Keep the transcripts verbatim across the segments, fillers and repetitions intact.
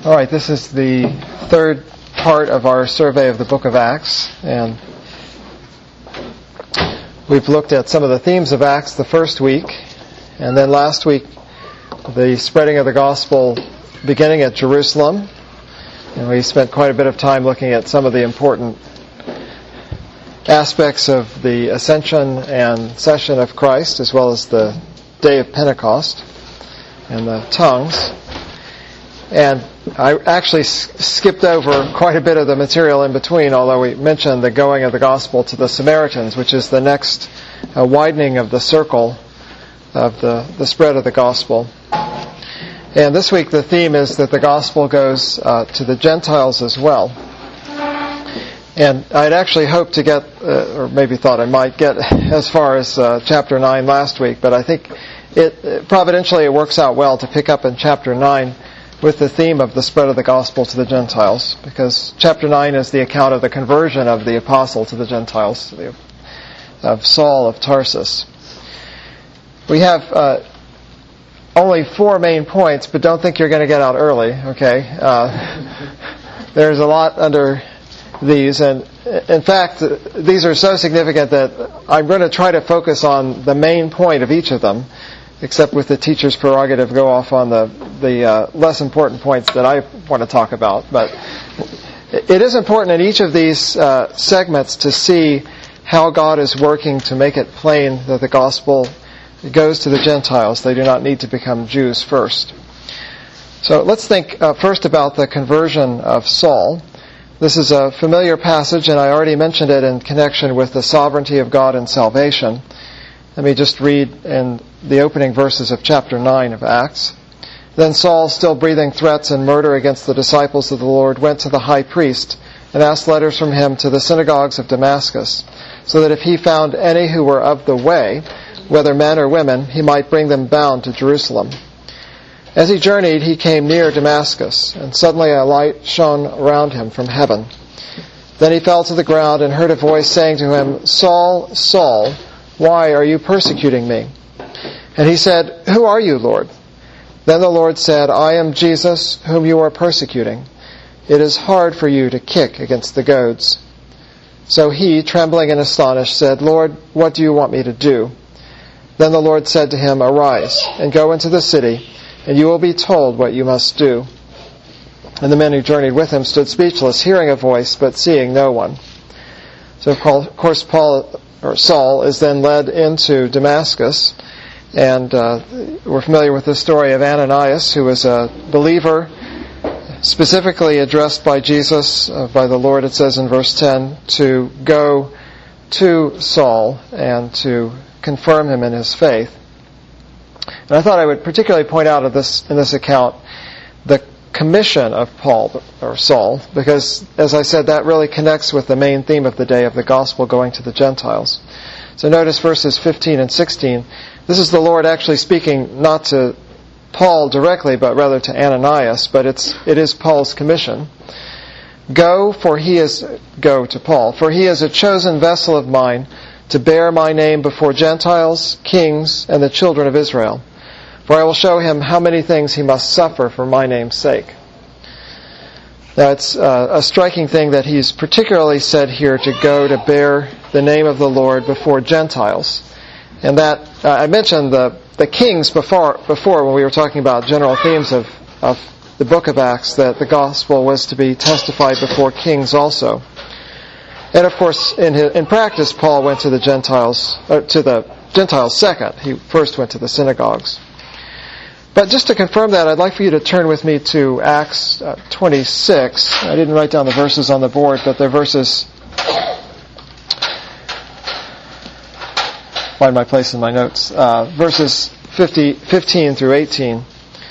All right, this is the third part of our survey of the book of Acts, and we've looked at some of the themes of Acts the first week, and then last week the spreading of the gospel beginning at Jerusalem, and we spent quite a bit of time looking at some of the important aspects of the ascension and session of Christ, as well as the day of Pentecost and the tongues. And I actually s- skipped over quite a bit of the material in between, although we mentioned the going of the gospel to the Samaritans, which is the next uh, widening of the circle of the, the spread of the gospel. And this week the theme is that the gospel goes uh, to the Gentiles as well. And I'd actually hoped to get, uh, or maybe thought I might get as far as uh, chapter nine last week, but I think it providentially it works out well to pick up in chapter nine with the theme of the spread of the gospel to the Gentiles, because chapter nine is the account of the conversion of the apostle to the Gentiles, of Saul of Tarsus. We have uh, only four main points, but don't think you're going to get out early, okay? Uh, there's a lot under these, and in fact, these are so significant that I'm going to try to focus on the main point of each of them, except with the teacher's prerogative go off on the, the uh, less important points that I want to talk about. But it is important in each of these uh, segments to see how God is working to make it plain that the gospel goes to the Gentiles. They do not need to become Jews first. So let's think uh, first about the conversion of Saul. This is a familiar passage, and I already mentioned it in connection with the sovereignty of God and salvation. Let me just read in the opening verses of chapter nine of Acts. Then Saul, still breathing threats and murder against the disciples of the Lord, went to the high priest and asked letters from him to the synagogues of Damascus, so that if he found any who were of the way, whether men or women, he might bring them bound to Jerusalem. As he journeyed, he came near Damascus, and suddenly a light shone around him from heaven. Then he fell to the ground and heard a voice saying to him, "Saul, Saul, why are you persecuting me?" And he said, "Who are you, Lord?" Then the Lord said, "I am Jesus, whom you are persecuting. It is hard for you to kick against the goads." So he, trembling and astonished, said, "Lord, what do you want me to do?" Then the Lord said to him, "Arise, and go into the city, and you will be told what you must do." And the men who journeyed with him stood speechless, hearing a voice, but seeing no one. So of course Paul, or Saul, is then led into Damascus, and uh, we're familiar with the story of Ananias, who was a believer, specifically addressed by Jesus, uh, by the Lord, it says in verse ten, to go to Saul and to confirm him in his faith. And I thought I would particularly point out of this, in this account the commission of Paul, or Saul, because, as I said, that really connects with the main theme of the day of the gospel going to the Gentiles. So notice verses fifteen and sixteen. This is the Lord actually speaking not to Paul directly, but rather to Ananias, but it's, it is Paul's commission. Go, for he is, go to Paul, for he is a chosen vessel of mine to bear my name before Gentiles, kings, and the children of Israel. For I will show him how many things he must suffer for my name's sake. Now it's uh, a striking thing that he's particularly said here to go to bear the name of the Lord before Gentiles. And that, uh, I mentioned the, the kings before, before when we were talking about general themes of, of the book of Acts, that the gospel was to be testified before kings also. And of course, in his, in practice, Paul went to the Gentiles, or to the Gentiles second. He first went to the synagogues. But just to confirm that, I'd like for you to turn with me to Acts uh, twenty-six. I didn't write down the verses on the board, but they're verses. Find my place in my notes. Uh, verses fifty, fifteen through eighteen.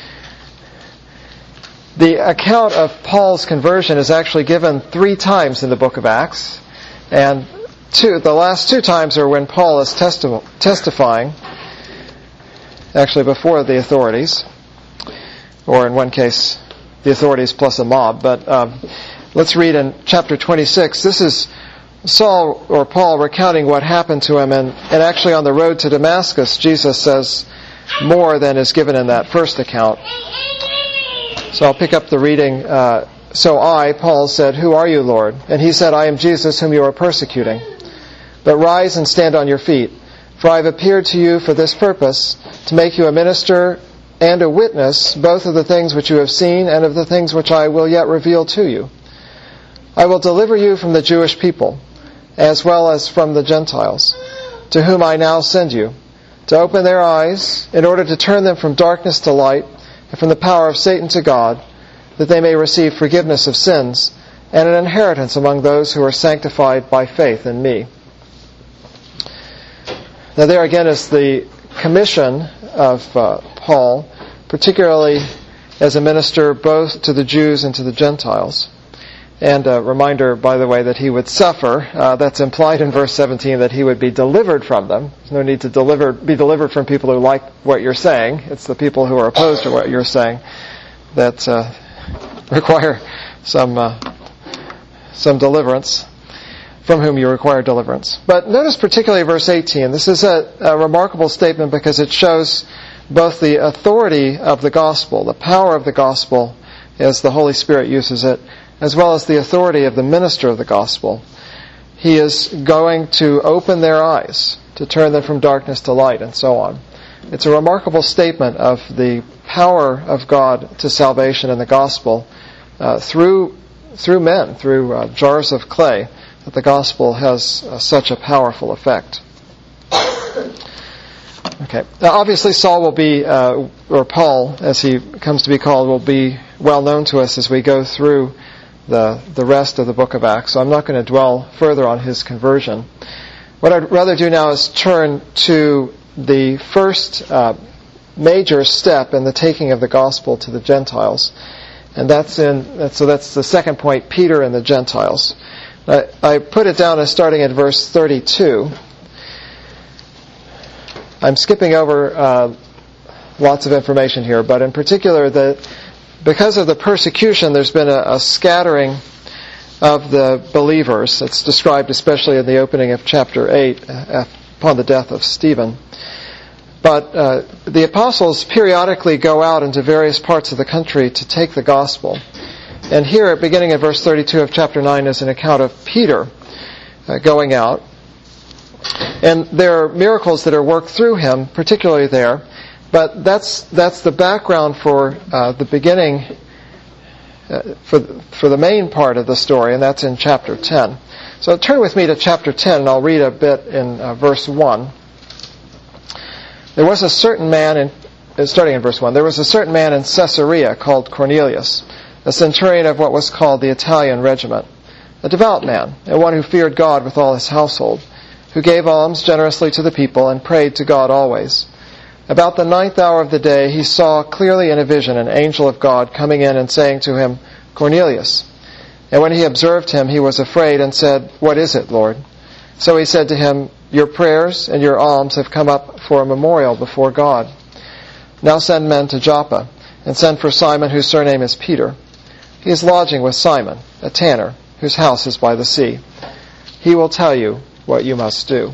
The account of Paul's conversion is actually given three times in the book of Acts. And two, the last two times are when Paul is testi- testifying, actually before the authorities, or in one case, the authorities plus a mob. But um, let's read in chapter twenty-six. This is Saul, or Paul, recounting what happened to him. And, and actually on the road to Damascus, Jesus says more than is given in that first account. So I'll pick up the reading. Uh, so I, Paul, said, "Who are you, Lord?" And he said, "I am Jesus whom you are persecuting. But rise and stand on your feet, for I have appeared to you for this purpose, to make you a minister and a witness, both of the things which you have seen and of the things which I will yet reveal to you. I will deliver you from the Jewish people, as well as from the Gentiles, to whom I now send you, to open their eyes, in order to turn them from darkness to light, and from the power of Satan to God, that they may receive forgiveness of sins, and an inheritance among those who are sanctified by faith in me." Now there again is the commission of uh, Paul, particularly as a minister both to the Jews and to the Gentiles. And a reminder, by the way, that he would suffer. Uh, that's implied in verse seventeen, that he would be delivered from them. There's no need to deliver, be delivered from people who like what you're saying. It's the people who are opposed to what you're saying that uh, require some uh, some deliverance, from whom you require deliverance. But notice particularly verse eighteen. This is a, a remarkable statement because it shows both the authority of the gospel, the power of the gospel as the Holy Spirit uses it, as well as the authority of the minister of the gospel. He is going to open their eyes, to turn them from darkness to light, and so on. It's a remarkable statement of the power of God to salvation in the gospel uh, through through men, through uh, jars of clay, that the gospel has uh, such a powerful effect. Okay. Now, obviously, Saul will be, uh, or Paul, as he comes to be called, will be well known to us as we go through the the rest of the book of Acts. So I'm not going to dwell further on his conversion. What I'd rather do now is turn to the first uh, major step in the taking of the gospel to the Gentiles, and that's in. So that's the second point: Peter and the Gentiles. I, I put it down as starting at verse thirty-two. I'm skipping over uh, lots of information here, but in particular, that because of the persecution, there's been a, a scattering of the believers. It's described especially in the opening of chapter eight, uh, upon the death of Stephen. But uh, the apostles periodically go out into various parts of the country to take the gospel. And here, beginning at verse thirty-two of chapter nine, is an account of Peter uh, going out. And there are miracles that are worked through him, particularly there. But that's that's the background for uh, the beginning, uh, for for the main part of the story, and that's in chapter ten. So turn with me to chapter ten, and I'll read a bit in uh, verse one. There was a certain man, in, starting in verse one, there was a certain man in Caesarea called Cornelius, a centurion of what was called the Italian regiment, a devout man, and one who feared God with all his household, who gave alms generously to the people and prayed to God always. About the ninth hour of the day, he saw clearly in a vision an angel of God coming in and saying to him, "Cornelius." And when he observed him, he was afraid and said, "What is it, Lord?" So he said to him, "Your prayers and your alms have come up for a memorial before God. Now send men to Joppa, and send for Simon, whose surname is Peter. He is lodging with Simon, a tanner, whose house is by the sea. He will tell you what you must do."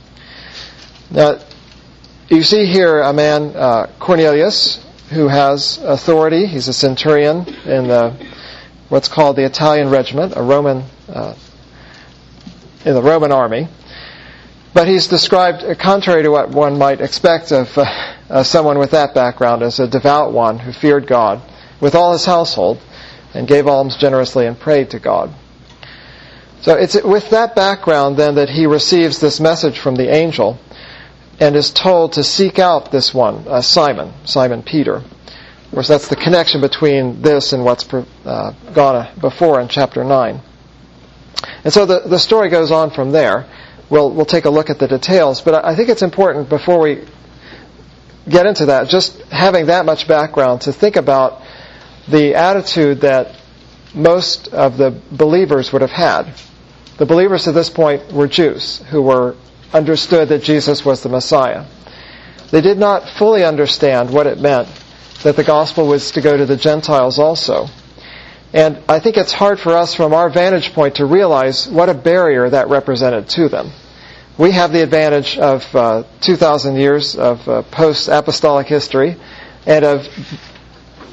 Now, you see here a man, uh, Cornelius, who has authority. He's a centurion in the, what's called the Italian regiment, a Roman, uh, in the Roman army. But he's described, uh, contrary to what one might expect of uh, uh, someone with that background, as a devout one who feared God with all his household and gave alms generously and prayed to God. So it's with that background then that he receives this message from the angel and is told to seek out this one, uh, Simon, Simon Peter. Of course, that's the connection between this and what's uh, gone before in chapter nine. And so the, the story goes on from there. We'll, we'll take a look at the details, but I think it's important before we get into that, just having that much background, to think about the attitude that most of the believers would have had. The believers at this point were Jews who were understood that Jesus was the Messiah. They did not fully understand what it meant that the gospel was to go to the Gentiles also. And I think it's hard for us from our vantage point to realize what a barrier that represented to them. We have the advantage of uh, two thousand years of uh, post-apostolic history and of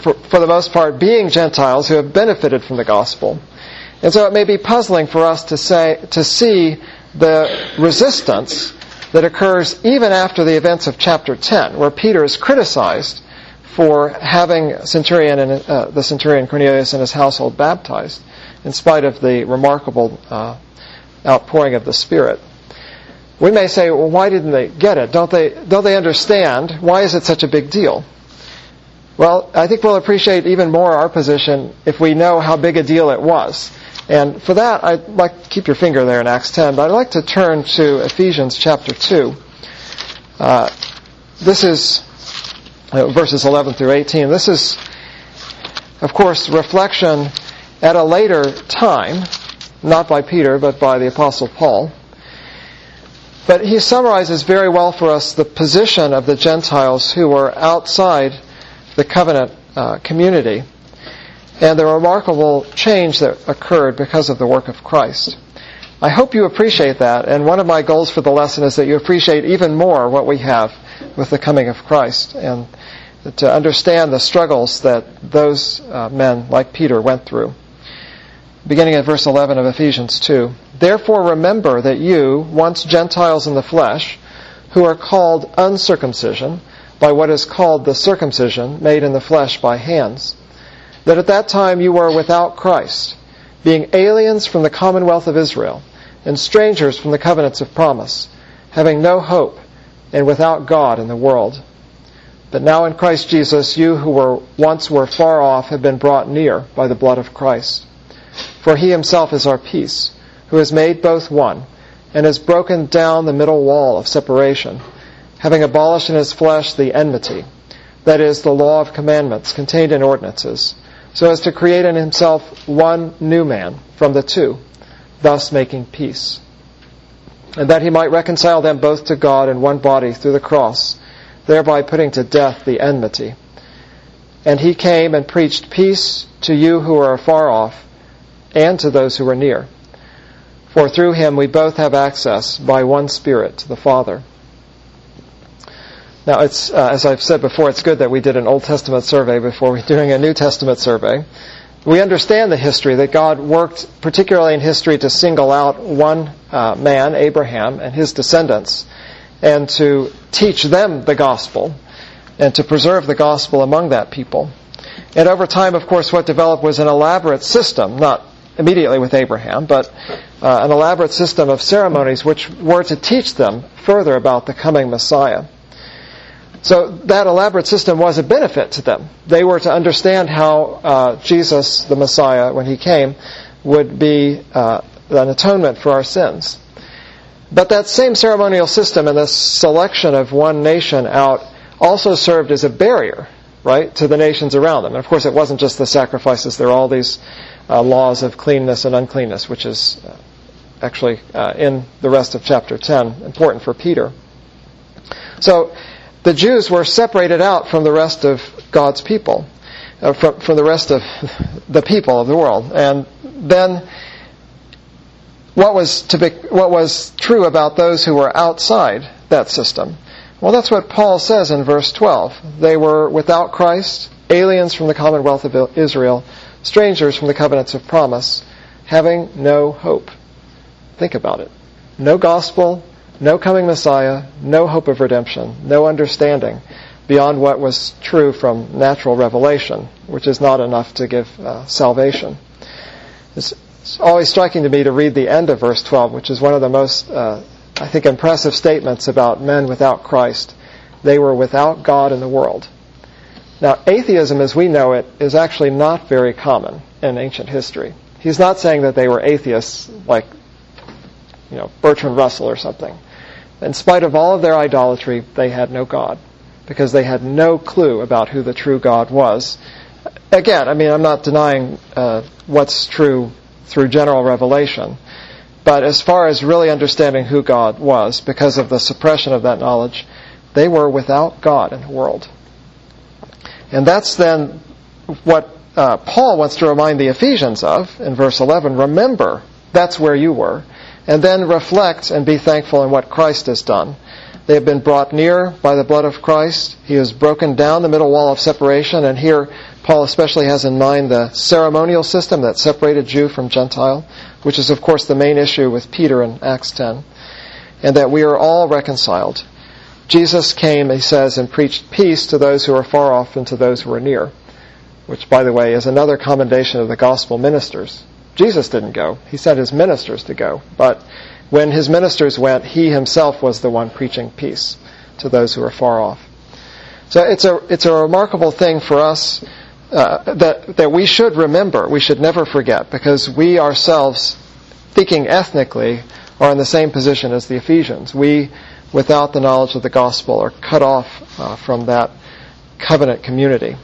for, for the most part, being Gentiles who have benefited from the gospel. And so it may be puzzling for us to say, to see the resistance that occurs even after the events of chapter ten, where Peter is criticized for having centurion and uh, the centurion Cornelius and his household baptized, in spite of the remarkable uh, outpouring of the Spirit. We may say, well, why didn't they get it? Don't they, don't they understand? Why is it such a big deal? Well, I think we'll appreciate even more our position if we know how big a deal it was. And for that, I'd like to keep your finger there in Acts ten, but I'd like to turn to Ephesians chapter two. Uh, this is uh, verses eleven through eighteen. This is, of course, reflection at a later time, not by Peter, but by the Apostle Paul. But he summarizes very well for us the position of the Gentiles who were outside the covenant uh, community, and the remarkable change that occurred because of the work of Christ. I hope you appreciate that, and one of my goals for the lesson is that you appreciate even more what we have with the coming of Christ, and to understand the struggles that those uh, men like Peter went through. Beginning at verse eleven of Ephesians two, "Therefore remember that you, once Gentiles in the flesh, who are called uncircumcision, by what is called the circumcision made in the flesh by hands, that at that time you were without Christ, being aliens from the commonwealth of Israel, and strangers from the covenants of promise, having no hope, and without God in the world. But now in Christ Jesus, you who were once were far off have been brought near by the blood of Christ. For he himself is our peace, who has made both one, and has broken down the middle wall of separation, having abolished in his flesh the enmity, that is, the law of commandments contained in ordinances, so as to create in himself one new man from the two, thus making peace. And that he might reconcile them both to God in one body through the cross, thereby putting to death the enmity. And he came and preached peace to you who are afar off, and to those who are near. For through him we both have access by one Spirit to the Father." Now, it's uh, as I've said before, it's good that we did an Old Testament survey before we're doing a New Testament survey. We understand the history, that God worked particularly in history to single out one uh, man, Abraham, and his descendants, and to teach them the gospel, and to preserve the gospel among that people. And over time, of course, what developed was an elaborate system, not immediately with Abraham, but uh, an elaborate system of ceremonies which were to teach them further about the coming Messiah. So that elaborate system was a benefit to them. They were to understand how uh, Jesus, the Messiah, when he came, would be uh, an atonement for our sins. But that same ceremonial system and the selection of one nation out also served as a barrier, right, to the nations around them. And of course, it wasn't just the sacrifices. There are all these uh, laws of cleanness and uncleanness, which is uh, actually uh, in the rest of chapter ten, important for Peter. So the Jews were separated out from the rest of God's people, uh, from, from the rest of the people of the world. And then what was to be, what was true about those who were outside that system? Well, that's what Paul says in verse twelve. They were without Christ, aliens from the commonwealth of Israel, strangers from the covenants of promise, having no hope. Think about it. No gospel, no coming Messiah, no hope of redemption, no understanding beyond what was true from natural revelation, which is not enough to give uh, salvation. It's, it's always striking to me to read the end of verse twelve, which is one of the most, uh, I think, impressive statements about men without Christ. They were without God in the world. Now, atheism as we know it is actually not very common in ancient history. He's not saying that they were atheists like, you know, Bertrand Russell or something. In spite of all of their idolatry, they had no God, because they had no clue about who the true God was. Again, I mean, I'm not denying uh, what's true through general revelation, but as far as really understanding who God was, because of the suppression of that knowledge, they were without God in the world. And that's then what uh, Paul wants to remind the Ephesians of in verse eleven. Remember, that's where you were. And then reflect and be thankful in what Christ has done They have been brought near by the blood of Christ. He has broken down the middle wall of separation, and here Paul especially has in mind the ceremonial system that separated Jew from Gentile, which is of course the main issue with Peter in Acts ten, and that we are all reconciled. Jesus came, he says, and preached peace to those who are far off and to those who are near, which, by the way, is another commendation of the gospel ministers. Jesus didn't go. He sent his ministers to go. But when his ministers went, he himself was the one preaching peace to those who are far off. So it's a it's a remarkable thing for us uh, that that we should remember. We should never forget, because we ourselves, thinking ethnically, are in the same position as the Ephesians. We, without the knowledge of the gospel, are cut off uh, from that covenant community.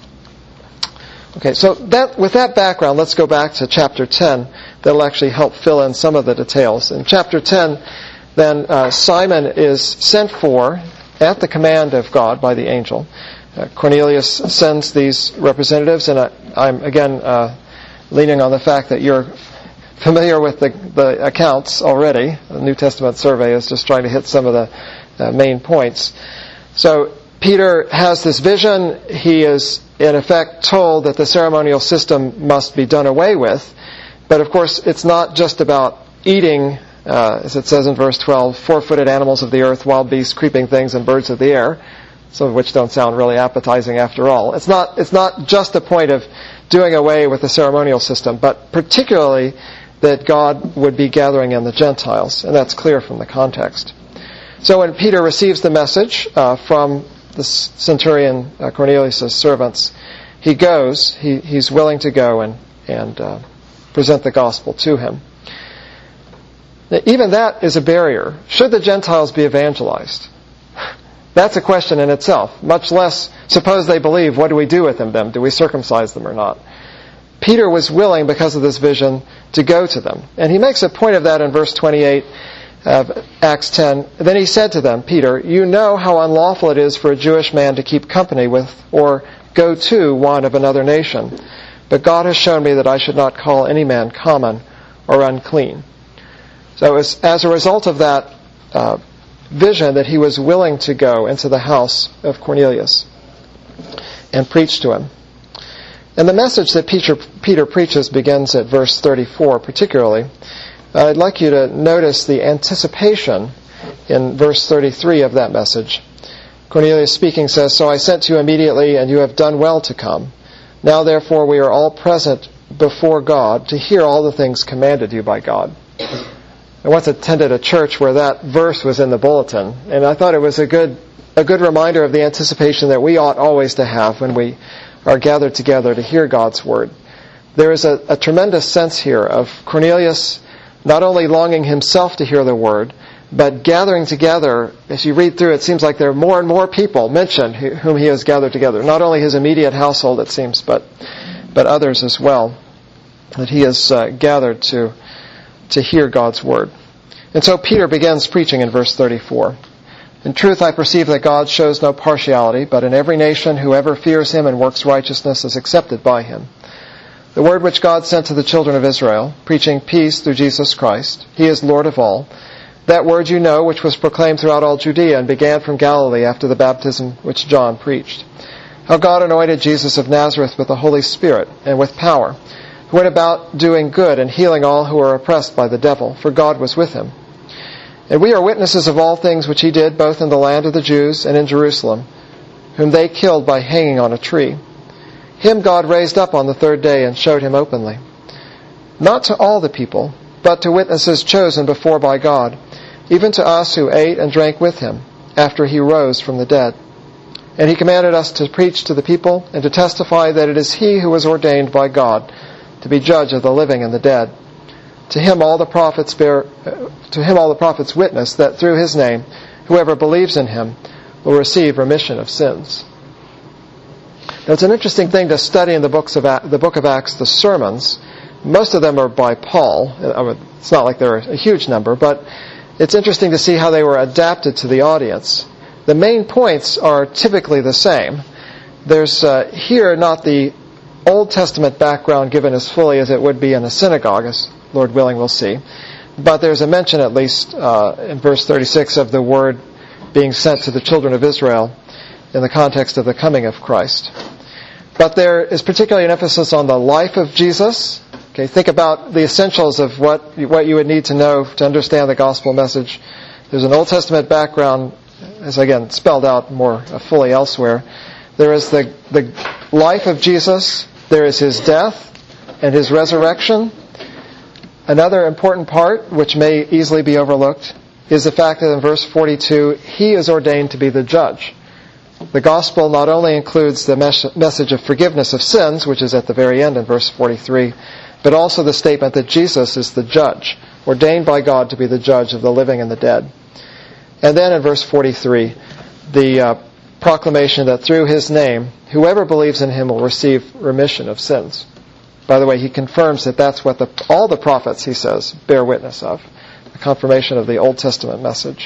Okay, so that with that background, let's go back to chapter ten. That'll actually help fill in some of the details. In chapter ten, then uh, Simon is sent for at the command of God by the angel. Uh, Cornelius sends these representatives, and I, I'm again uh, leaning on the fact that you're familiar with the, the accounts already. The New Testament survey is just trying to hit some of the uh, main points. So Peter has this vision. He is, in effect, told that the ceremonial system must be done away with. But, of course, it's not just about eating, uh, as it says in verse twelve, four-footed animals of the earth, wild beasts, creeping things, and birds of the air, some of which don't sound really appetizing after all. It's not, it's not just the point of doing away with the ceremonial system, but particularly that God would be gathering in the Gentiles, and that's clear from the context. So when Peter receives the message uh, from the centurion uh, Cornelius' servants, he goes, he, he's willing to go and, and uh, present the gospel to him. Now, even that is a barrier. Should the Gentiles be evangelized? That's a question in itself. Much less, suppose they believe, what do we do with them then? Do we circumcise them or not? Peter was willing, because of this vision, to go to them. And he makes a point of that in verse twenty-eight of Acts ten. Then he said to them, Peter, you know how unlawful it is for a Jewish man to keep company with or go to one of another nation. But God has shown me that I should not call any man common or unclean. So it was as a result of that uh, vision that he was willing to go into the house of Cornelius and preach to him. And the message that Peter, Peter preaches begins at verse thirty-four particularly. I'd like you to notice the anticipation in verse thirty-three of that message. Cornelius speaking says, So I sent to you immediately, and you have done well to come. Now therefore we are all present before God to hear all the things commanded you by God. I once attended a church where that verse was in the bulletin, and I thought it was a good a good reminder of the anticipation that we ought always to have when we are gathered together to hear God's Word. There is a, a tremendous sense here of Cornelius not only longing himself to hear the Word, but gathering together. As you read through, it seems like there are more and more people mentioned whom he has gathered together. Not only his immediate household, it seems, but but others as well, that he has uh, gathered to to hear God's Word. And so Peter begins preaching in verse thirty-four. In truth, I perceive that God shows no partiality, but in every nation whoever fears him and works righteousness is accepted by him. The word which God sent to the children of Israel, preaching peace through Jesus Christ, he is Lord of all. That word you know, which was proclaimed throughout all Judea and began from Galilee after the baptism which John preached. How God anointed Jesus of Nazareth with the Holy Spirit and with power, who went about doing good and healing all who were oppressed by the devil, for God was with him. And we are witnesses of all things which he did, both in the land of the Jews and in Jerusalem, whom they killed by hanging on a tree. Him God raised up on the third day and showed him openly. Not to all the people, but to witnesses chosen before by God, even to us who ate and drank with him, after he rose from the dead. And he commanded us to preach to the people and to testify that it is he who was ordained by God to be judge of the living and the dead. To him all the prophets bear, uh, to him all the prophets witness that through his name, whoever believes in him will receive remission of sins. Now, it's an interesting thing to study in the books of the book of Acts, the sermons. Most of them are by Paul. It's not like they're a huge number, but it's interesting to see how they were adapted to the audience. The main points are typically the same. There's uh, here not the Old Testament background given as fully as it would be in a synagogue, as Lord willing we'll see. But there's a mention, at least uh, in verse thirty-six, of the word being sent to the children of Israel in the context of the coming of Christ. But there is particularly an emphasis on the life of Jesus. Okay, think about the essentials of what what you would need to know to understand the gospel message. There's an Old Testament background, as again spelled out more fully elsewhere. There is the the life of Jesus. There is his death and his resurrection. Another important part, which may easily be overlooked, is the fact that in verse forty-two, he is ordained to be the judge. The gospel not only includes the mes- message of forgiveness of sins, which is at the very end in verse forty-three, but also the statement that Jesus is the judge, ordained by God to be the judge of the living and the dead. And then in verse forty-three, the uh, proclamation that through his name, whoever believes in him will receive remission of sins. By the way, he confirms that that's what the, all the prophets, he says, bear witness of. The confirmation of the Old Testament message.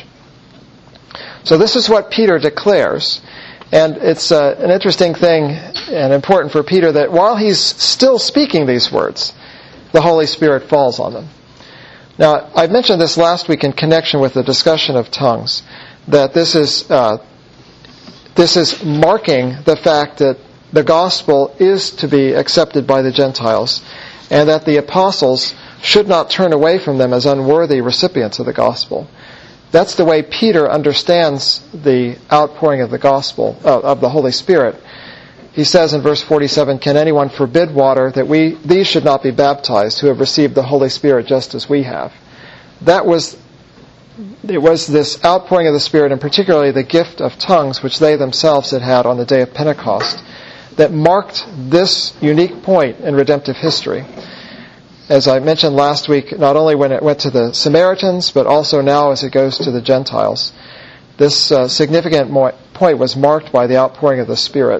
So this is what Peter declares. And it's uh, an interesting thing and important for Peter that while he's still speaking these words, the Holy Spirit falls on them. Now, I mentioned this last week in connection with the discussion of tongues, that this is uh, this is marking the fact that the gospel is to be accepted by the Gentiles, and that the apostles should not turn away from them as unworthy recipients of the gospel. That's the way Peter understands the outpouring of the gospel, uh, of the Holy Spirit. He says in verse forty-seven, "Can anyone forbid water that we these should not be baptized who have received the Holy Spirit just as we have?" That was it was this outpouring of the Spirit, and particularly the gift of tongues, which they themselves had had on the day of Pentecost, that marked this unique point in redemptive history. As I mentioned last week, not only when it went to the Samaritans, but also now as it goes to the Gentiles. This uh, significant mo- point was marked by the outpouring of the Spirit.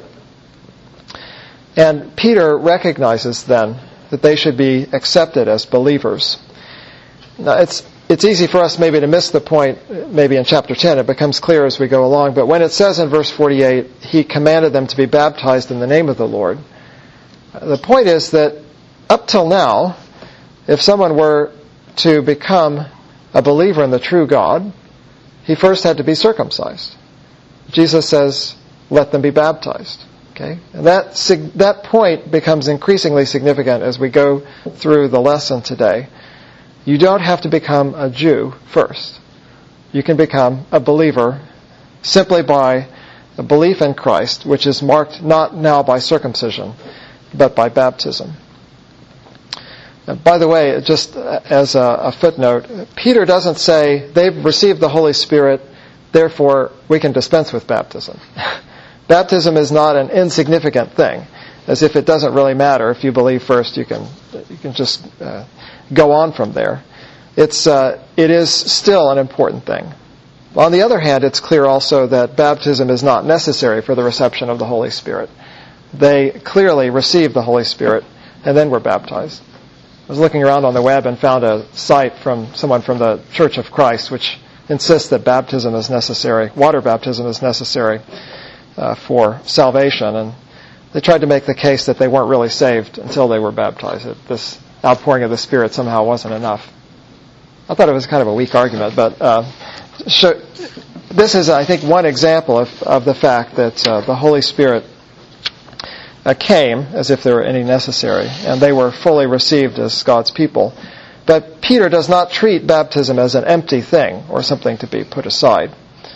And Peter recognizes then that they should be accepted as believers. Now, it's it's easy for us maybe to miss the point, maybe in chapter ten. It becomes clear as we go along. But when it says in verse forty-eight, he commanded them to be baptized in the name of the Lord, the point is that up till now, if someone were to become a believer in the true God, he first had to be circumcised. Jesus says, let them be baptized. Okay? And that that point becomes increasingly significant as we go through the lesson today. You don't have to become a Jew first. You can become a believer simply by a belief in Christ, which is marked not now by circumcision, but by baptism. And by the way, just as a, a footnote, Peter doesn't say they've received the Holy Spirit, therefore we can dispense with baptism. Baptism is not an insignificant thing, as if it doesn't really matter. If you believe first, you can you can just uh, go on from there. It's uh, it is still an important thing. On the other hand, it's clear also that baptism is not necessary for the reception of the Holy Spirit. They clearly received the Holy Spirit and then were baptized. I was looking around on the web and found a site from someone from the Church of Christ which insists that baptism is necessary, water baptism is necessary uh, for salvation. And they tried to make the case that they weren't really saved until they were baptized. That this outpouring of the Spirit somehow wasn't enough. I thought it was kind of a weak argument, but uh, so this is, I think, one example of, of the fact that uh, the Holy Spirit Uh, came as if there were any necessary, and they were fully received as God's people. But Peter does not treat baptism as an empty thing or something to be put aside.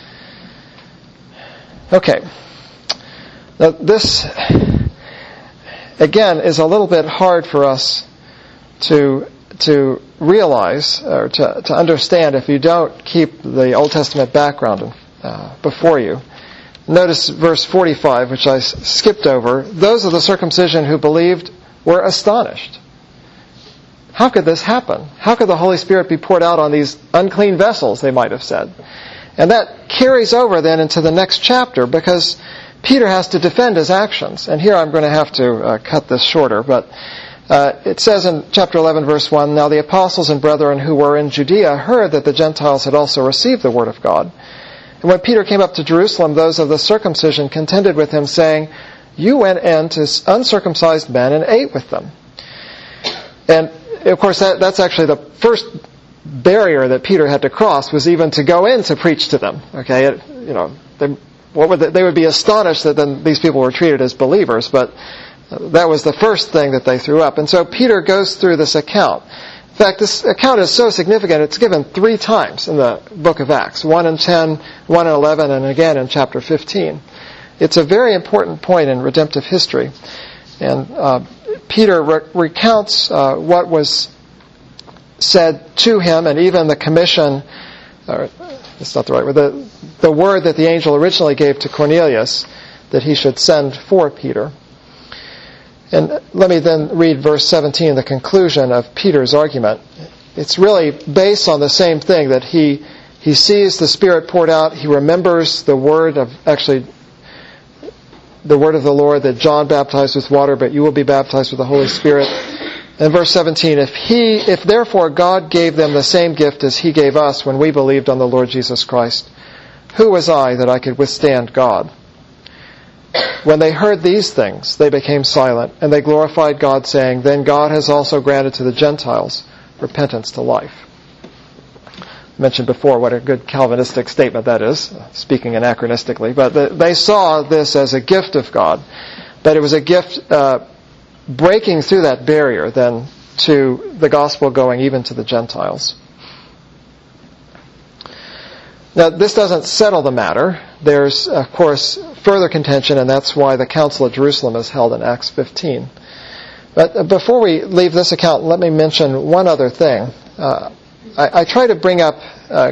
Okay. Now this, again, is a little bit hard for us to to realize or to, to understand if you don't keep the Old Testament background uh, before you. Notice verse forty-five, which I skipped over. Those of the circumcision who believed were astonished. How could this happen? How could the Holy Spirit be poured out on these unclean vessels, they might have said. And that carries over then into the next chapter, because Peter has to defend his actions. And here I'm going to have to uh, cut this shorter, but uh, it says in chapter eleven, verse one, "Now the apostles and brethren who were in Judea heard that the Gentiles had also received the word of God. And when Peter came up to Jerusalem, those of the circumcision contended with him, saying, 'You went in to uncircumcised men and ate with them.'" And, of course, that, that's actually the first barrier that Peter had to cross was even to go in to preach to them. Okay, it, you know, they, what would they, they would be astonished that then these people were treated as believers, but that was the first thing that they threw up. And so Peter goes through this account. In fact, this account is so significant, it's given three times in the book of Acts. One in ten, one in eleven, and again in chapter fifteen. It's a very important point in redemptive history. And uh, Peter re- recounts uh, what was said to him, and even the commission, or that's not the right word, the, the word that the angel originally gave to Cornelius, that he should send for Peter. And let me then read verse seventeen, the conclusion of Peter's argument. It's really based on the same thing, that he he sees the Spirit poured out, he remembers the word of, actually, the word of the Lord, that John baptized with water, but you will be baptized with the Holy Spirit. And verse seventeen, if he, if therefore God gave them the same gift as he gave us when we believed on the Lord Jesus Christ, who was I that I could withstand God? When they heard these things, they became silent, and they glorified God, saying, then God has also granted to the Gentiles repentance to life. I mentioned before what a good Calvinistic statement that is, speaking anachronistically, but the, they saw this as a gift of God, but it was a gift uh, breaking through that barrier then to the gospel going even to the Gentiles. Now, this doesn't settle the matter. There's, of course, further contention, and that's why the Council of Jerusalem is held in Acts fifteen. But before we leave this account, let me mention one other thing. Uh, I, I try to bring up uh,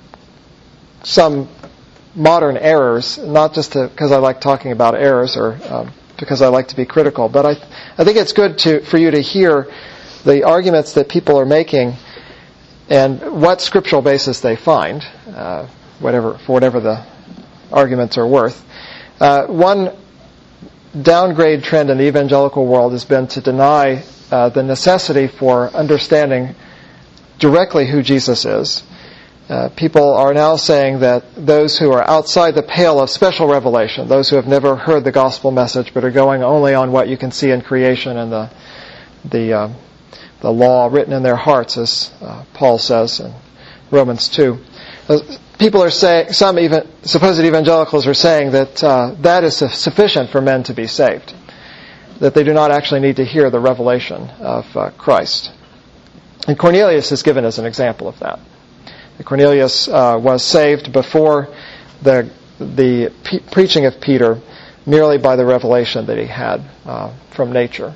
some modern errors, not just because I like talking about errors or um, because I like to be critical, but I, I think it's good to, for you to hear the arguments that people are making and what scriptural basis they find, uh, whatever for whatever the arguments are worth. Uh, one downgrade trend in the evangelical world has been to deny uh, the necessity for understanding directly who Jesus is. Uh, people are now saying that those who are outside the pale of special revelation, those who have never heard the gospel message but are going only on what you can see in creation and the the uh, the law written in their hearts, as uh, Paul says in Romans two. Uh, people are saying, some even supposed evangelicals are saying that uh, that is sufficient for men to be saved, that they do not actually need to hear the revelation of uh, Christ. And Cornelius is given as an example of that. Cornelius uh, was saved before the the pe- preaching of Peter merely by the revelation that he had uh, from nature.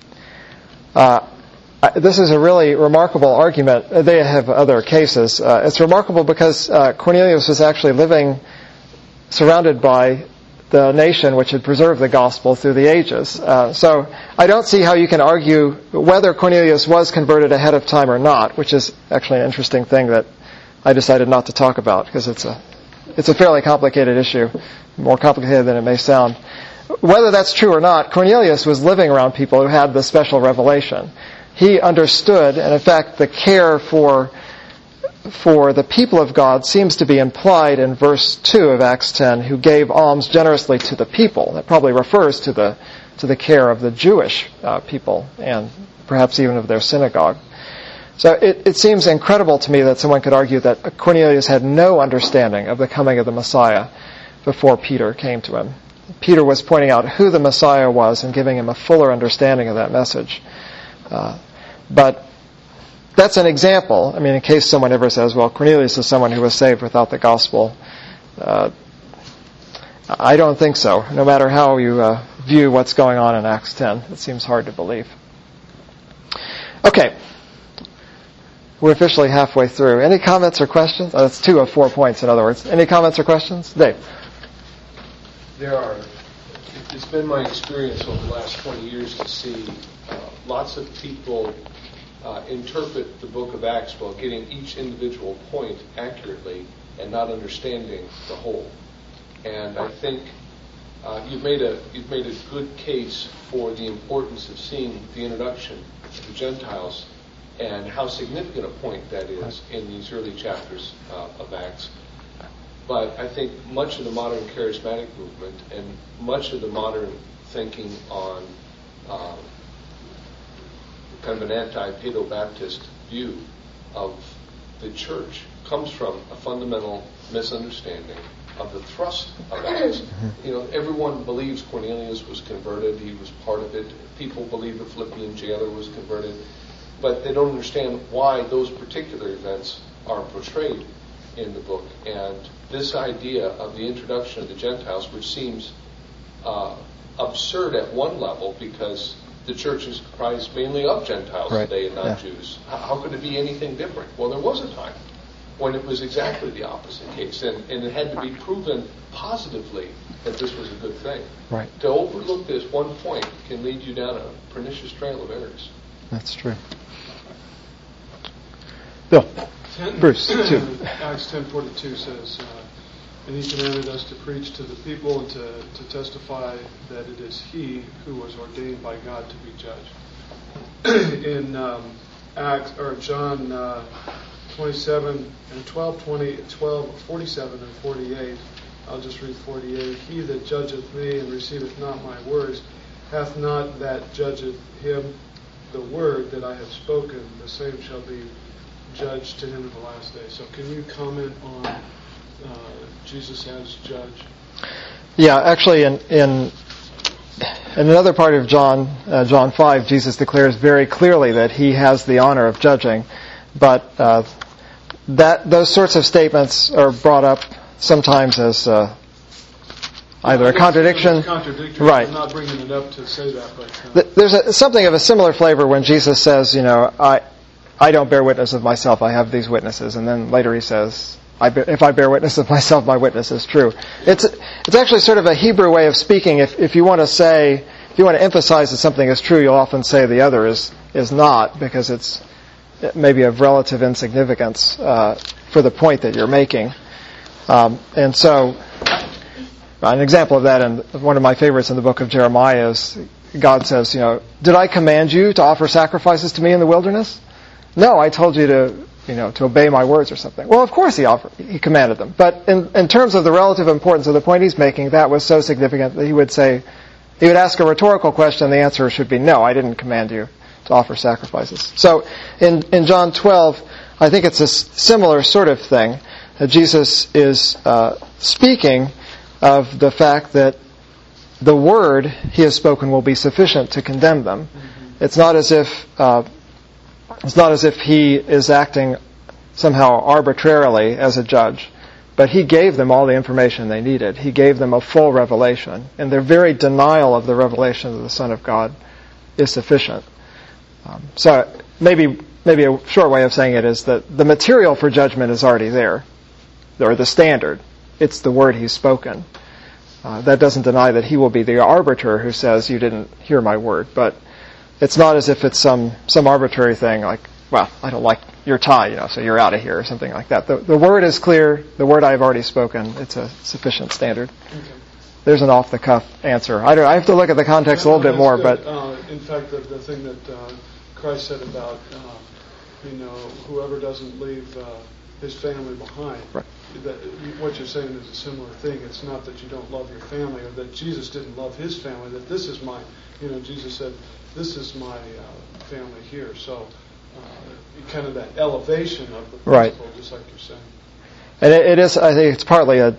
Uh, this is a really remarkable argument. They have other cases. Uh, it's remarkable because uh, Cornelius was actually living surrounded by the nation which had preserved the gospel through the ages. Uh, so I don't see how you can argue whether Cornelius was converted ahead of time or not, which is actually an interesting thing that I decided not to talk about because it's a it's a fairly complicated issue, more complicated than it may sound. Whether that's true or not, Cornelius was living around people who had the special revelation. He understood, and in fact, the care for for the people of God seems to be implied in verse two of Acts ten, who gave alms generously to the people. That probably refers to the to the care of the Jewish uh, people and perhaps even of their synagogue. So it, it seems incredible to me that someone could argue that Cornelius had no understanding of the coming of the Messiah before Peter came to him. Peter was pointing out who the Messiah was and giving him a fuller understanding of that message. Uh, but that's an example. I mean, in case someone ever says, well, Cornelius is someone who was saved without the gospel. Uh, I don't think so. No matter how you uh, view what's going on in Acts ten, it seems hard to believe. Okay. We're officially halfway through. Any comments or questions? Oh, that's two of four points, in other words. Any comments or questions? Dave? There are. It's been my experience over the last twenty years to see uh, lots of people uh, interpret the book of Acts while getting each individual point accurately and not understanding the whole. And I think uh, you've made a you've made a good case for the importance of seeing the introduction to the Gentiles and how significant a point that is in these early chapters uh, of Acts. But I think much of the modern charismatic movement and much of the modern thinking on uh, kind of an anti-Paedo-Baptist view of the church comes from a fundamental misunderstanding of the thrust of Acts. You know, everyone believes Cornelius was converted. He was part of it. People believe the Philippian jailer was converted. But they don't understand why those particular events are portrayed in the book. And this idea of the introduction of the Gentiles, which seems uh, absurd at one level because the church is comprised mainly of Gentiles right. today and not yeah. Jews. How, how could it be anything different? Well, there was a time when it was exactly the opposite case, and, and it had to be proven positively that this was a good thing. Right. To overlook this one point can lead you down a pernicious trail of errors. That's true. Bill. ten, Bruce, two. Acts ten forty-two says, uh, and he commanded us to preach to the people and to, to testify that it is he who was ordained by God to be judge. In um, Acts or John uh, twenty-seven and twelve, twenty, twelve, forty-seven and forty-eight, I'll just read forty-eight. He that judgeth me and receiveth not my words hath not that judgeth him the word that I have spoken, the same shall be judged to him in the last day. So can you comment on uh, Jesus as judge? Yeah, actually in in, in another part of John, uh, John five, Jesus declares very clearly that he has the honor of judging. But uh, that those sorts of statements are brought up sometimes as uh, either a contradiction. Contradictory. Right. I'm not bringing it up to say that, but uh, there's a, something of a similar flavor when Jesus says, you know, I I don't bear witness of myself, I have these witnesses. And then later he says, I be, if I bear witness of myself, my witness is true. It's it's actually sort of a Hebrew way of speaking. If if you want to say, if you want to emphasize that something is true, you'll often say the other is, is not, because it's maybe of relative insignificance uh, for the point that you're making. Um, and so, an example of that, and one of my favorites in the book of Jeremiah is, God says, you know, did I command you to offer sacrifices to me in the wilderness? No, I told you to, you know, to obey my words or something. Well, of course he offered, he commanded them. But in, in terms of the relative importance of the point he's making, that was so significant that he would say, he would ask a rhetorical question, the answer should be, no, I didn't command you to offer sacrifices. So in, in John twelve, I think it's a similar sort of thing. Uh, Jesus is uh, speaking of the fact that the word he has spoken will be sufficient to condemn them. Mm-hmm. It's not as if uh, it's not as if he is acting somehow arbitrarily as a judge, but he gave them all the information they needed. He gave them a full revelation, and their very denial of the revelation of the Son of God is sufficient. Um, so maybe maybe a short way of saying it is that the material for judgment is already there, or the standard. It's the word he's spoken. Uh, that doesn't deny that he will be the arbiter who says, you didn't hear my word. But it's not as if it's some, some arbitrary thing like, well, I don't like your tie, you know, so you're out of here, or something like that. The, the word is clear. The word I have already spoken. It's a sufficient standard. Okay. There's an off-the-cuff answer. I, don't, I have to look at the context no, a little bit more. Good. But uh, in fact, the, the thing that uh, Christ said about, uh, you know, whoever doesn't leave uh, his family behind. Right. That what you're saying is a similar thing. It's not that you don't love your family, or that Jesus didn't love his family. That this is my, you know, Jesus said, "This is my uh, family here." So, uh, kind of that elevation of the principle, right. Just like you're saying. And it, it is. I think it's partly a.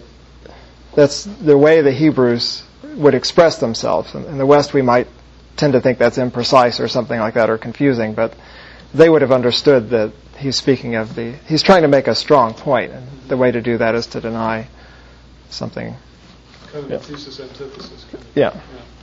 That's the way the Hebrews would express themselves. In the West, we might tend to think that's imprecise or something like that, or confusing, but they would have understood that he's speaking of the, he's trying to make a strong point, and the way to do that is to deny something. Kind of yeah. a thesis antithesis. Kind of, yeah.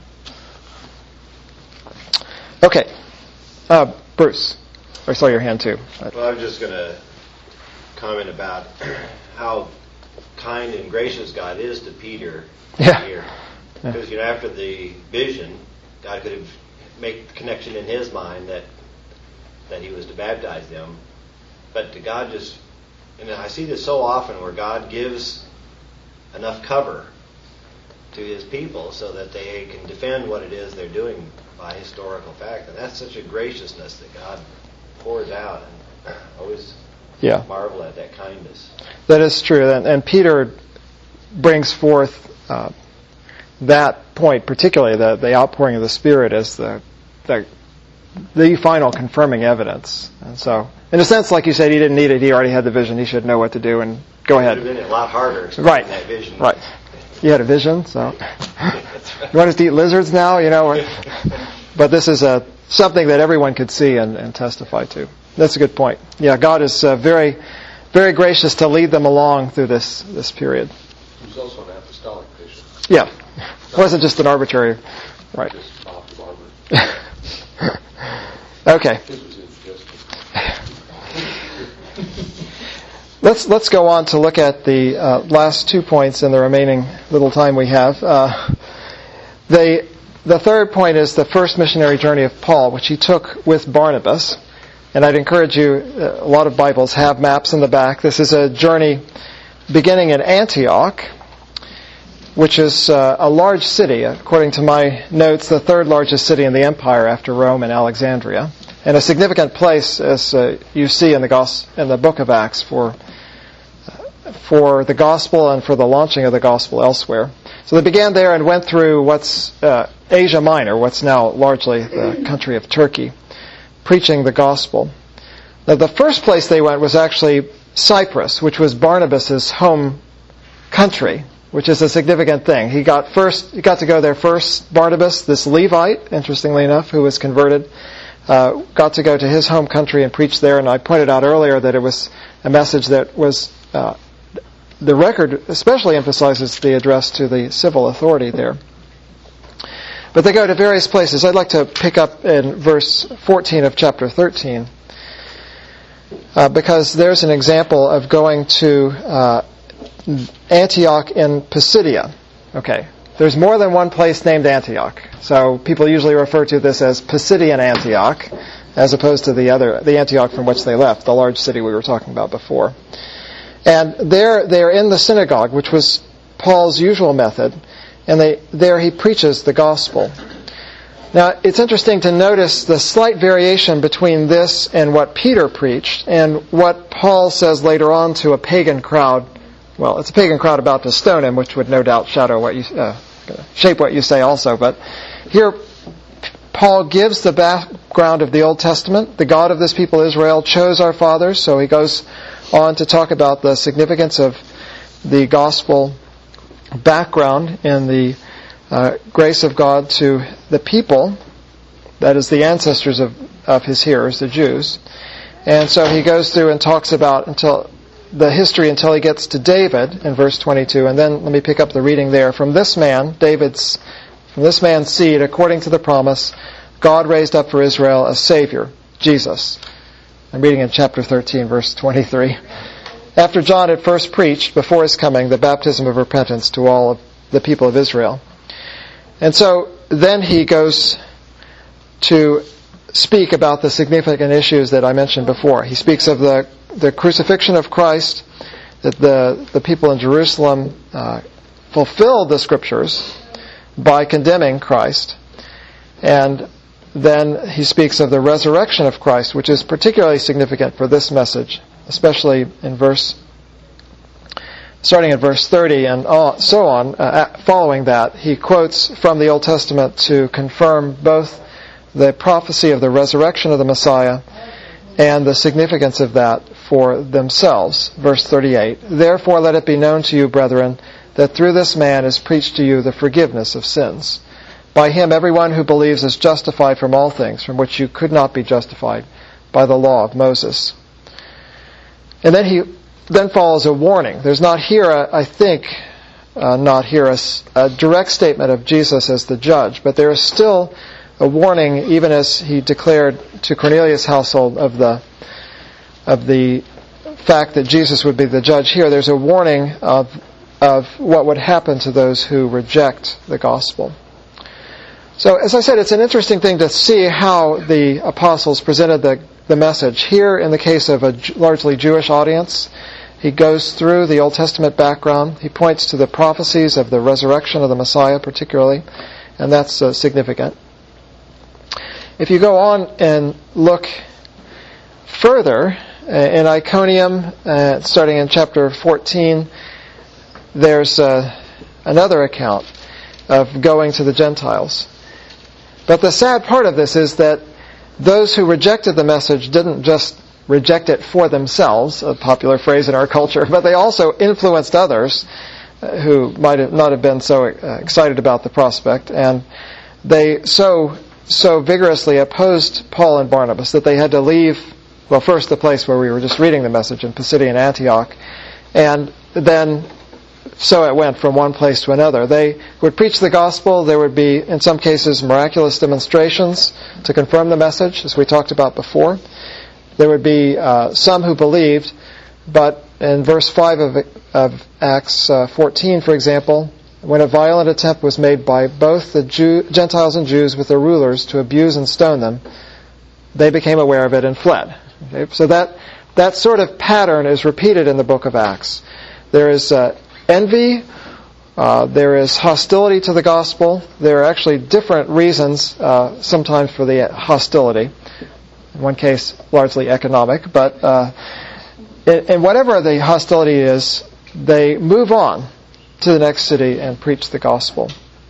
yeah. Okay. Uh, Bruce, I saw your hand too. Well, I'm just going to comment about how kind and gracious God is to Peter yeah. here. Because, you know, after the vision, God could have made the connection in his mind that that he was to baptize them. But to God just, and I see this so often where God gives enough cover to his people so that they can defend what it is they're doing by historical fact. And that's such a graciousness that God pours out, and I always yeah. marvel at that kindness. That is true. And, and Peter brings forth uh, that point, particularly the, the outpouring of the Spirit, as the, the the final confirming evidence. And so, in a sense, like you said, he didn't need it. He already had the vision. He should know what to do, and go ahead. It would have been a lot harder explaining Right. that vision. Right. You had a vision, so you want us to eat lizards now? You know, but this is a something that everyone could see and, and testify to. That's a good point. Yeah, God is uh, very, very gracious to lead them along through this this period. It was also an apostolic vision. Yeah, it wasn't just an arbitrary, right? Just off the barber. Okay. His was injustice. Let's let's go on to look at the uh, last two points in the remaining little time we have. Uh, they, the third point is the first missionary journey of Paul, which he took with Barnabas. And I'd encourage you, uh, a lot of Bibles have maps in the back. This is a journey beginning in Antioch, which is uh, a large city, according to my notes, the third largest city in the empire after Rome and Alexandria, and a significant place, as uh, you see in the gos- in the book of Acts, for for the gospel and for the launching of the gospel elsewhere. So they began there and went through what's uh, Asia Minor, what's now largely the country of Turkey, preaching the gospel. Now the first place they went was actually Cyprus, which was Barnabas' home country, which is a significant thing. He got first, he got to go there first. Barnabas, this Levite, interestingly enough, who was converted, uh, got to go to his home country and preach there. And I pointed out earlier that it was a message that was uh, the record especially emphasizes the address to the civil authority there. But they go to various places. I'd like to pick up in verse fourteen of chapter thirteen, uh, because there's an example of going to uh, Antioch in Pisidia. Okay, there's more than one place named Antioch, so people usually refer to this as Pisidian Antioch, as opposed to the other, the Antioch from which they left, the large city we were talking about before. And there, they're in the synagogue, which was Paul's usual method, and they, there he preaches the gospel. Now, it's interesting to notice the slight variation between this and what Peter preached and what Paul says later on to a pagan crowd. Well, it's a pagan crowd about to stone him, which would no doubt shadow what you, uh, shape what you say also. But here, Paul gives the background of the Old Testament. The God of this people, Israel, chose our fathers, so he goes on to talk about the significance of the gospel background in the uh, grace of God to the people, that is the ancestors of, of his hearers, the Jews. And so he goes through and talks about until the history until he gets to David in verse twenty-two. And then let me pick up the reading there. From this man, David's, from this man's seed, according to the promise, God raised up for Israel a Savior, Jesus. I'm reading in chapter thirteen, verse twenty-three. After John had first preached, before his coming, the baptism of repentance to all of the people of Israel. And so then he goes to speak about the significant issues that I mentioned before. He speaks of the, the crucifixion of Christ, that the, the people in Jerusalem uh, fulfilled the Scriptures by condemning Christ. And then he speaks of the resurrection of Christ, which is particularly significant for this message, especially in verse, starting at verse thirty and so on. Uh, following that, he quotes from the Old Testament to confirm both the prophecy of the resurrection of the Messiah and the significance of that for themselves. Verse thirty-eight, therefore let it be known to you, brethren, that through this man is preached to you the forgiveness of sins. By him everyone who believes is justified from all things from which you could not be justified by the law of Moses. And then he then follows a warning. There's not here, a, I think, uh, not here a, a direct statement of Jesus as the judge, but there is still a warning, even as he declared to Cornelius' household of the of the fact that Jesus would be the judge. Here, there's a warning of of what would happen to those who reject the gospel. So, as I said, it's an interesting thing to see how the apostles presented the, the message. Here, in the case of a largely Jewish audience, he goes through the Old Testament background. He points to the prophecies of the resurrection of the Messiah particularly, and that's uh, significant. If you go on and look further, uh, in Iconium, uh, starting in chapter fourteen, there's uh, another account of going to the Gentiles. But the sad part of this is that those who rejected the message didn't just reject it for themselves, a popular phrase in our culture, but they also influenced others who might have not have been so excited about the prospect, and they so so vigorously opposed Paul and Barnabas that they had to leave, well, first the place where we were just reading the message in Pisidian Antioch, and then so it went from one place to another. They would preach the gospel. There would be, in some cases, miraculous demonstrations to confirm the message, as we talked about before. There would be uh, some who believed, but in verse five of, of Acts uh, fourteen, for example, when a violent attempt was made by both the Jew, Gentiles and Jews with their rulers to abuse and stone them, they became aware of it and fled. Okay? So that that sort of pattern is repeated in the book of Acts. There is uh, envy, uh, there is hostility to the gospel. There are actually different reasons uh, sometimes for the hostility. In one case, largely economic, but uh, in whatever the hostility is, they move on to the next city and preach the gospel.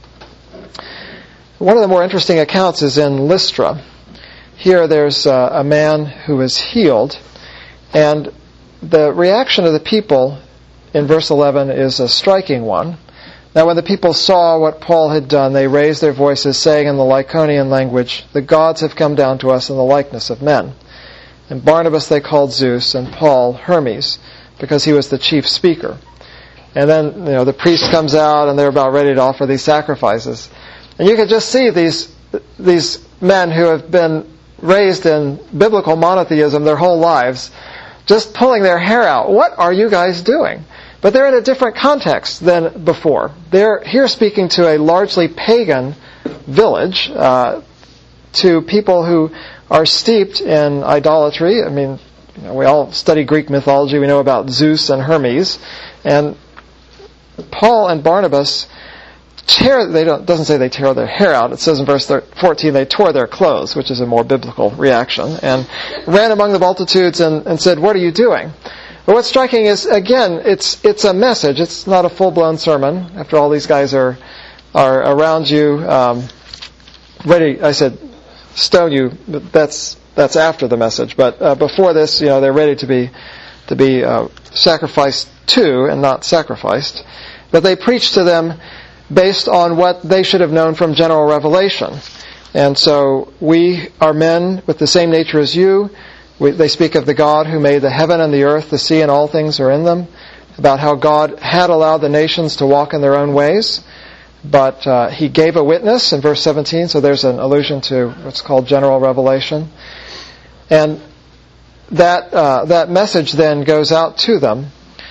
One of the more interesting accounts is in Lystra. Here there's uh, a man who is healed, and the reaction of the people in verse eleven is a striking one. Now when the people saw what Paul had done, they raised their voices, saying in the Lycaonian language, "The gods have come down to us in the likeness of men." And Barnabas they called Zeus, and Paul Hermes, because he was the chief speaker. And then, you know, the priest comes out, and they're about ready to offer these sacrifices. And you can just see these these men who have been raised in biblical monotheism their whole lives, just pulling their hair out. What are you guys doing? But they're in a different context than before. They're here speaking to a largely pagan village, uh, to people who are steeped in idolatry. I mean, you know, we all study Greek mythology. We know about Zeus and Hermes. And Paul and Barnabas tear, they don't, doesn't say they tear their hair out. It says in verse fourteen, they tore their clothes, which is a more biblical reaction, and ran among the multitudes and, and said, "What are you doing?" But what's striking is, again, it's it's a message. It's not a full-blown sermon. After all, these guys are are around you, um, ready. I said, stone you. But that's that's after the message. But uh, before this, you know, they're ready to be to be uh, sacrificed to, and not sacrificed. But they preach to them based on what they should have known from general revelation. And so we are men with the same nature as you. We, they speak of the God who made the heaven and the earth, the sea, and all things are in them, about how God had allowed the nations to walk in their own ways, but uh, He gave a witness in verse seventeen, so there's an allusion to what's called general revelation. And that uh, that message then goes out to them,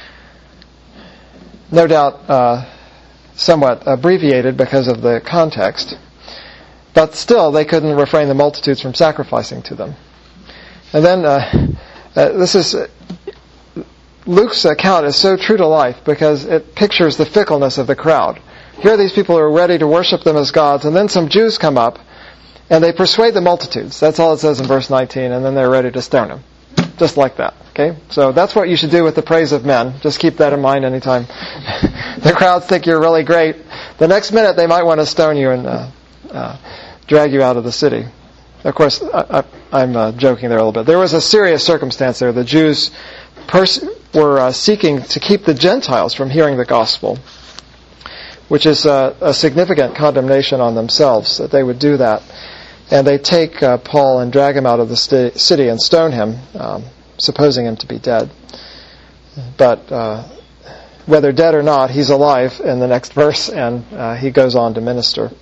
no doubt uh, somewhat abbreviated because of the context, but still they couldn't refrain the multitudes from sacrificing to them. And then, uh, uh, this is, uh, Luke's account is so true to life because it pictures the fickleness of the crowd. Here these people are ready to worship them as gods, and then some Jews come up, and they persuade the multitudes. That's all it says in verse nineteen, and then they're ready to stone them. Just like that, okay? So that's what you should do with the praise of men. Just keep that in mind anytime the crowds think you're really great. The next minute they might want to stone you and uh, uh, drag you out of the city. Of course, I, I, I'm uh, joking there a little bit. There was a serious circumstance there. The Jews pers- were uh, seeking to keep the Gentiles from hearing the gospel, which is uh, a significant condemnation on themselves that they would do that. And they take uh, Paul and drag him out of the st- city and stone him, um, supposing him to be dead. But uh, whether dead or not, he's alive in the next verse, and uh, he goes on to minister.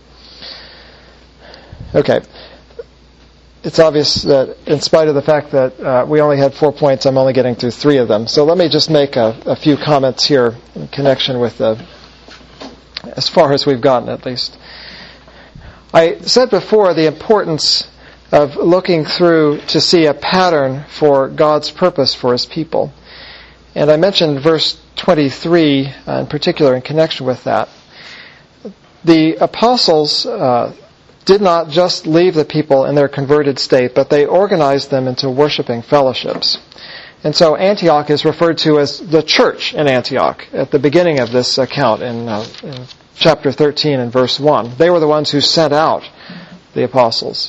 Okay. It's obvious that in spite of the fact that uh, we only had four points, I'm only getting through three of them. So let me just make a, a few comments here in connection with the, as far as we've gotten at least. I said before the importance of looking through to see a pattern for God's purpose for His people. And I mentioned verse twenty-three uh, in particular in connection with that. The apostles uh, did not just leave the people in their converted state, but they organized them into worshiping fellowships. And so Antioch is referred to as the church in Antioch at the beginning of this account in, uh, in chapter thirteen and verse one. They were the ones who sent out the apostles.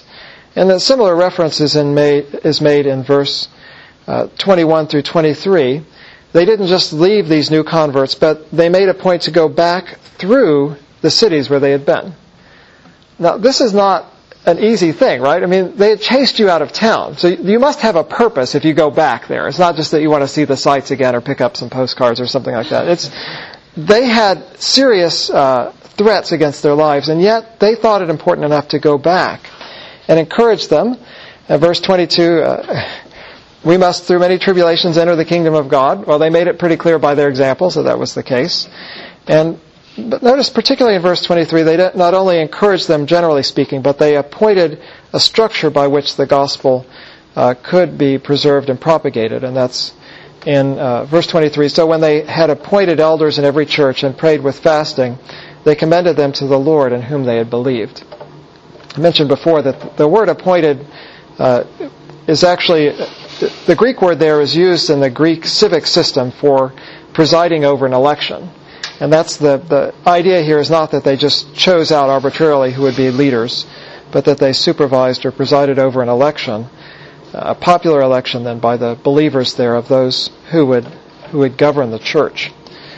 And a similar reference is, in made, is made in verse uh, twenty-one through twenty-three. They didn't just leave these new converts, but they made a point to go back through the cities where they had been. Now, this is not an easy thing, right? I mean, they had chased you out of town. So you must have a purpose if you go back there. It's not just that you want to see the sights again or pick up some postcards or something like that. It's they had serious uh, threats against their lives, and yet they thought it important enough to go back and encourage them. Uh, verse twenty-two, uh, we must through many tribulations enter the kingdom of God. Well, they made it pretty clear by their example, so that was the case. And But notice, particularly in verse twenty-three, they not only encouraged them, generally speaking, but they appointed a structure by which the gospel uh, could be preserved and propagated. And that's in uh, verse twenty-three. So when they had appointed elders in every church and prayed with fasting, they commended them to the Lord in whom they had believed. I mentioned before that the word appointed uh, is actually, the Greek word there is used in the Greek civic system for presiding over an election. And that's the, the idea here is not that they just chose out arbitrarily who would be leaders, but that they supervised or presided over an election, a popular election then by the believers there of those who would who would govern the church.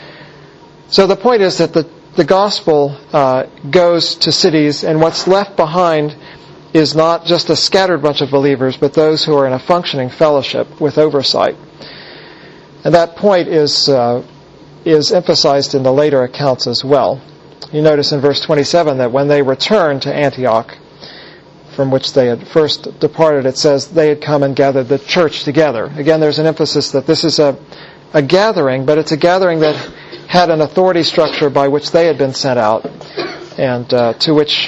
So the point is that the, the gospel uh, goes to cities, and what's left behind is not just a scattered bunch of believers, but those who are in a functioning fellowship with oversight. And that point is uh, is emphasized in the later accounts as well. You notice in verse twenty-seven that when they returned to Antioch, from which they had first departed, it says they had come and gathered the church together. Again, there's an emphasis that this is a, a gathering, but it's a gathering that had an authority structure by which they had been sent out, and uh, to which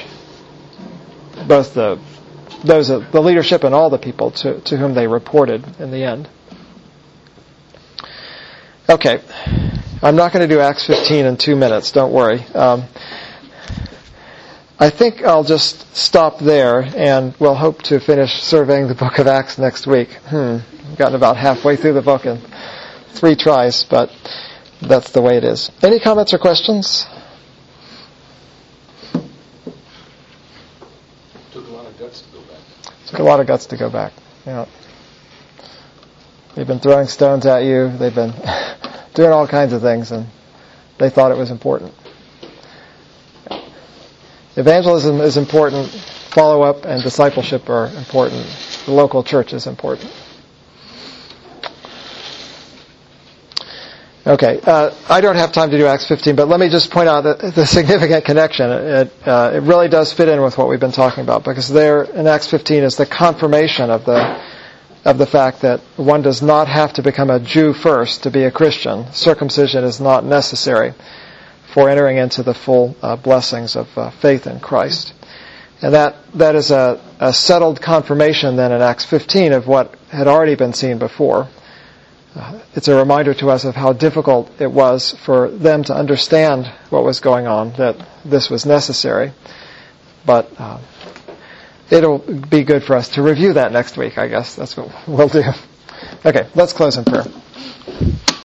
both the those uh, the leadership and all the people to, to whom they reported in the end. Okay, I'm not going to do Acts fifteen in two minutes, don't worry. Um, I think I'll just stop there, and we'll hope to finish surveying the book of Acts next week. Hmm, I've gotten about halfway through the book in three tries, but that's the way it is. Any comments or questions? Took a lot of guts to go back. Took a lot of guts to go back. Yeah. They've been throwing stones at you. They've been doing all kinds of things, and they thought it was important. Evangelism is important. Follow-up and discipleship are important. The local church is important. Okay, uh, I don't have time to do Acts fifteen, but let me just point out the, the significant connection. It, uh, it really does fit in with what we've been talking about, because there in Acts fifteen is the confirmation of the of the fact that one does not have to become a Jew first to be a Christian. Circumcision is not necessary for entering into the full uh, blessings of uh, faith in Christ. And that that is a, a settled confirmation then in Acts fifteen of what had already been seen before. Uh, it's a reminder to us of how difficult it was for them to understand what was going on, that this was necessary. But uh, it'll be good for us to review that next week, I guess. That's what we'll do. Okay, let's close in prayer.